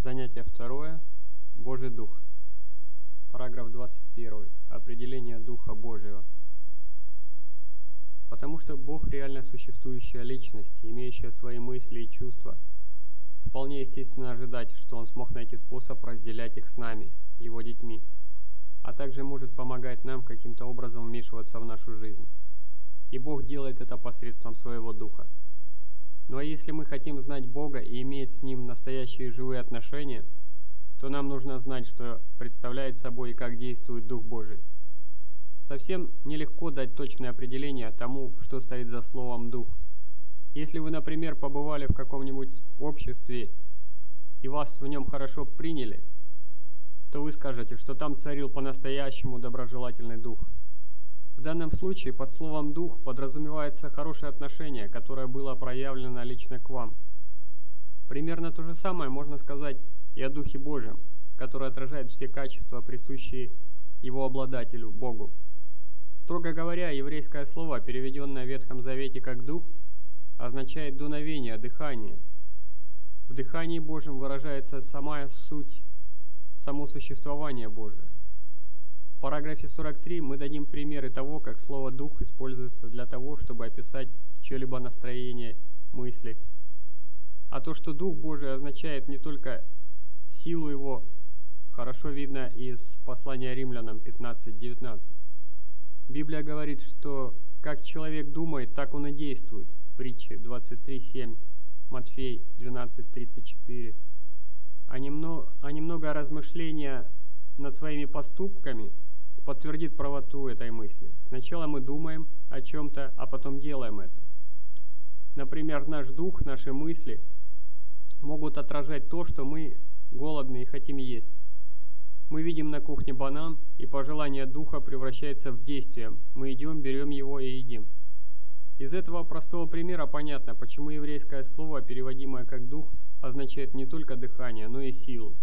Занятие 2. Божий Дух. Параграф 21. Определение Духа Божьего. Потому что Бог реально существующая личность, имеющая свои мысли и чувства. Вполне естественно ожидать, что Он смог найти способ разделять их с нами, Его детьми, а также может помогать нам каким-то образом вмешиваться в нашу жизнь. И Бог делает это посредством Своего Духа. Ну а если мы хотим знать Бога и иметь с Ним настоящие живые отношения, то нам нужно знать, что представляет собой и как действует Дух Божий. Совсем нелегко дать точное определение тому, что стоит за словом «дух». Если вы, например, побывали в каком-нибудь обществе и вас в нем хорошо приняли, то вы скажете, что там царил по-настоящему доброжелательный дух. В данном случае под словом «дух» подразумевается хорошее отношение, которое было проявлено лично к вам. Примерно то же самое можно сказать и о Духе Божьем, который отражает все качества, присущие его обладателю, Богу. Строго говоря, еврейское слово, переведенное в Ветхом Завете как «дух», означает дуновение, дыхание. В дыхании Божьем выражается сама суть, само существование Божие. В параграфе 43 мы дадим примеры того, как слово «дух» используется для того, чтобы описать чье-либо настроение, мысли. А то, что Дух Божий означает не только силу Его, хорошо видно из послания Римлянам 15:19. Библия говорит, что как человек думает, так он и действует. Притчи 23:7, Матфей 12:34. А немного размышления над своими поступками подтвердит правоту этой мысли. Сначала мы думаем о чем-то, а потом делаем это. Например, наш дух, наши мысли могут отражать то, что мы голодны и хотим есть. Мы видим на кухне банан, и пожелание духа превращается в действие. Мы идем, берем его и едим. Из этого простого примера понятно, почему еврейское слово, переводимое как «дух», означает не только дыхание, но и силу.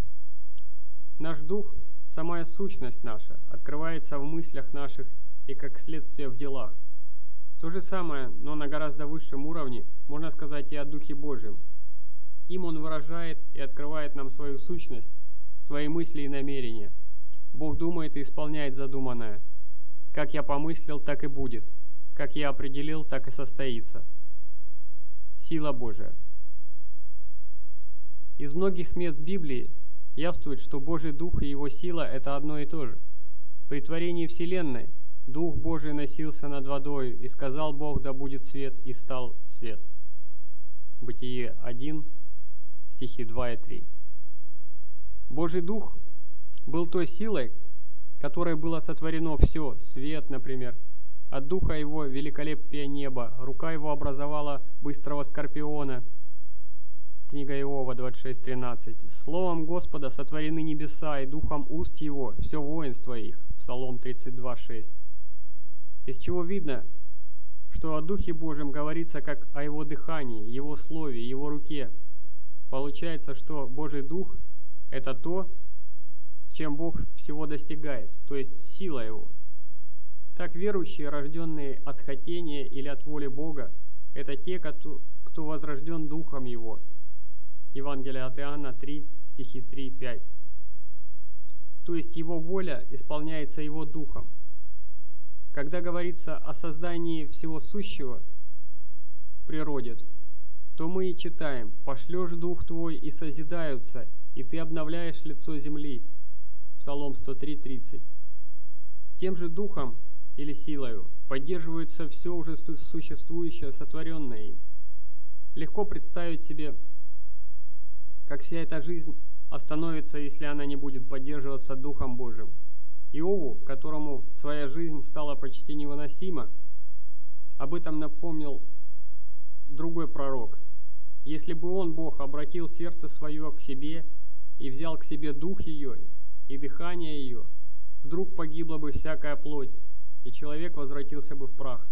Наш дух, самая сущность наша, открывается в мыслях наших и, как следствие, в делах. То же самое, но на гораздо высшем уровне, можно сказать и о Духе Божьем. Им Он выражает и открывает нам свою сущность, свои мысли и намерения. Бог думает и исполняет задуманное. Как я помыслил, так и будет. Как я определил, так и состоится. Сила Божия. Из многих мест Библии явствует, что Божий Дух и Его сила – это одно и то же. При творении Вселенной Дух Божий носился над водою, и сказал Бог: да будет свет, и стал свет. Бытие 1, стихи 2 и 3. Божий Дух был той силой, которой было сотворено все, свет, например. От Духа Его великолепие неба, рука Его образовала быстрого скорпиона. Книга Иова 26:13. Словом Господа сотворены небеса, и духом уст Его все воинство их. Псалом 32:6. Из чего видно, что о Духе Божьем говорится как о Его дыхании, Его слове, Его руке. Получается, что Божий Дух – это то, чем Бог всего достигает, то есть сила Его. Так верующие, рожденные от хотения или от воли Бога, это те, кто возрожден Духом Его. Евангелие от Иоанна 3, стихи 3-5. То есть Его воля исполняется Его Духом. Когда говорится о создании всего сущего в природе, то мы и читаем: «Пошлешь Дух Твой, и созидаются, и Ты обновляешь лицо земли». Псалом 103:30. Тем же Духом или силою поддерживается все уже существующее, сотворенное им. Легко представить себе, как вся эта жизнь остановится, если она не будет поддерживаться Духом Божьим. Иову, которому своя жизнь стала почти невыносима, об этом напомнил другой пророк. Если бы он, Бог, обратил сердце свое к себе и взял к себе дух ее и дыхание ее, вдруг погибла бы всякая плоть, и человек возвратился бы в прах.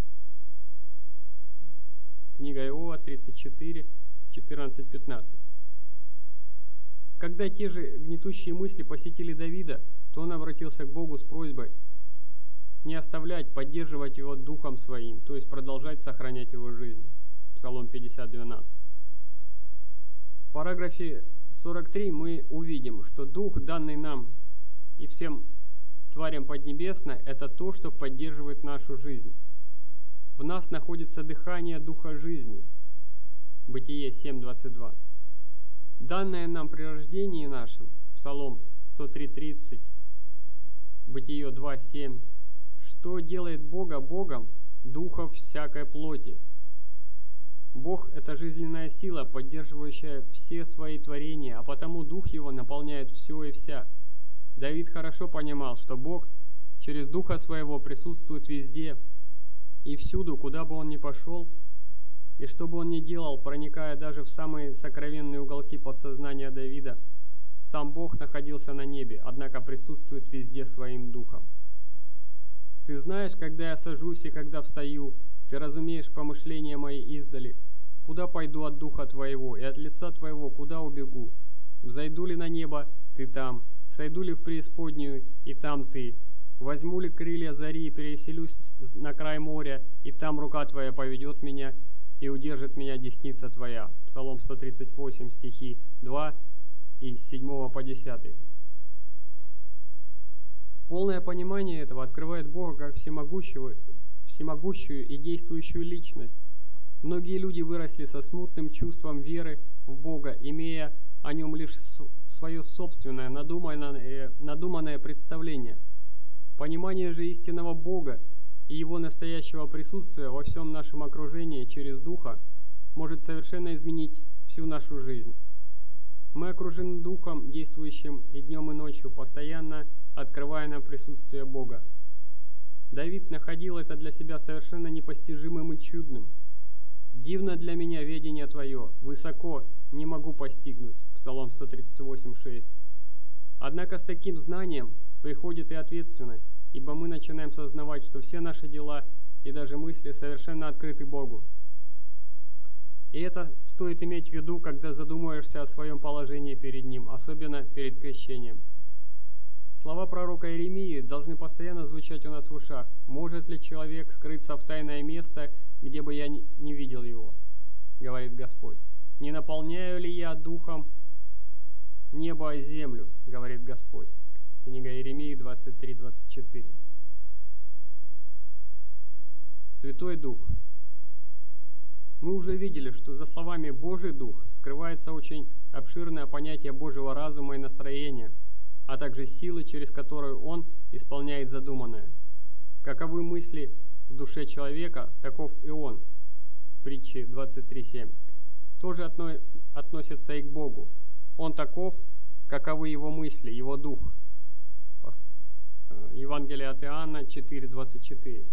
Книга Иова 34, 14-15. Когда те же гнетущие мысли посетили Давида, то он обратился к Богу с просьбой не оставлять, поддерживать его Духом Своим, то есть продолжать сохранять его жизнь. Псалом 50:12. В параграфе 43 мы увидим, что Дух, данный нам и всем тварям поднебесной, это то, что поддерживает нашу жизнь. В нас находится дыхание Духа жизни. Бытие 7:22. Данное нам при рождении нашем, Псалом 103:30, Бытие 2:7, что делает Бога Богом, духов всякой плоти. Бог – это жизненная сила, поддерживающая все свои творения, а потому Дух Его наполняет все и вся. Давид хорошо понимал, что Бог через Духа Своего присутствует везде и всюду, куда бы Он ни пошел, и что бы он ни делал, проникая даже в самые сокровенные уголки подсознания Давида, сам Бог находился на небе, однако присутствует везде своим Духом. «Ты знаешь, когда я сажусь и когда встаю, ты разумеешь помышления мои издали. Куда пойду от Духа Твоего, и от лица Твоего куда убегу? Взойду ли на небо, Ты там, сойду ли в преисподнюю, и там Ты. Возьму ли крылья зари и переселюсь на край моря, и там рука Твоя поведет меня, и удержит меня десница Твоя». Псалом 138, стихи 2 и с 7 по 10. Полное понимание этого открывает Бога как всемогущую и действующую личность. Многие люди выросли со смутным чувством веры в Бога, имея о нем лишь свое собственное, надуманное представление. Понимание же истинного Бога и Его настоящего присутствия во всем нашем окружении через Духа может совершенно изменить всю нашу жизнь. Мы окружены Духом, действующим и днем, и ночью, постоянно открывая нам присутствие Бога. Давид находил это для себя совершенно непостижимым и чудным. «Дивно для меня ведение Твое, высоко не могу постигнуть». Псалом 138:6. Однако с таким знанием приходит и ответственность, ибо мы начинаем сознавать, что все наши дела и даже мысли совершенно открыты Богу. И это стоит иметь в виду, когда задумаешься о своем положении перед Ним, особенно перед крещением. Слова пророка Иеремии должны постоянно звучать у нас в ушах. «Может ли человек скрыться в тайное место, где бы я не видел его?» — говорит Господь. «Не наполняю ли я духом небо и землю?» — говорит Господь. Книга Иеремии 23:24. Святой Дух. Мы уже видели, что за словами «Божий Дух» скрывается очень обширное понятие Божьего разума и настроения, а также силы, через которую Он исполняет задуманное. Каковы мысли в душе человека, таков и он. Притчи 23:7. Тоже относится и к Богу. Он таков, каковы Его мысли, Его Дух. Евангелие от Иоанна 4:24.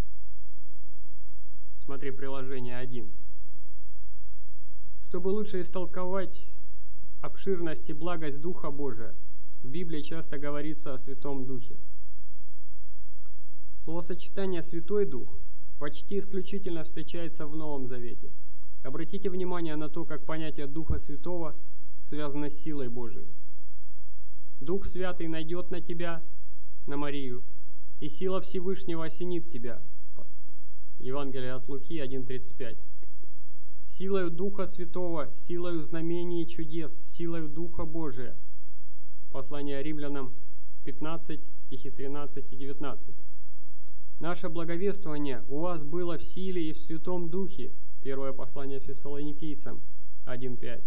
Смотри приложение 1. Чтобы лучше истолковать обширность и благость Духа Божия, в Библии часто говорится о Святом Духе. Словосочетание «Святой Дух» почти исключительно встречается в Новом Завете. Обратите внимание на то, как понятие Духа Святого связано с силой Божией. Дух Святый найдет на тебя, на Марию, и сила Всевышнего осенит тебя. Евангелие от Луки 1:35. Силою Духа Святого, силою знамений и чудес, силою Духа Божия. Послание Римлянам 15, стихи 13 и 19. Наше благовествование у вас было в силе и в Святом Духе. Первое послание Фессалоникийцам 1:5.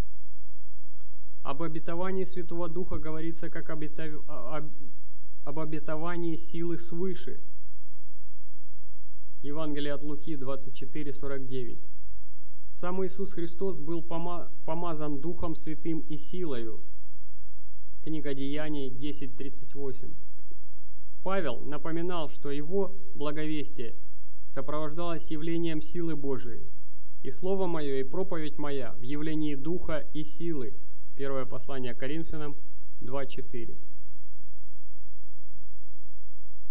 Об обетовании Святого Духа говорится как об обетовании силы свыше. Евангелие от Луки 24:49. Сам Иисус Христос был помазан Духом Святым и силою. Книга Деяний 10:38. Павел напоминал, что его благовестие сопровождалось явлением силы Божией. «И слово мое, и проповедь моя в явлении Духа и силы». Первое послание Коринфянам 2:4.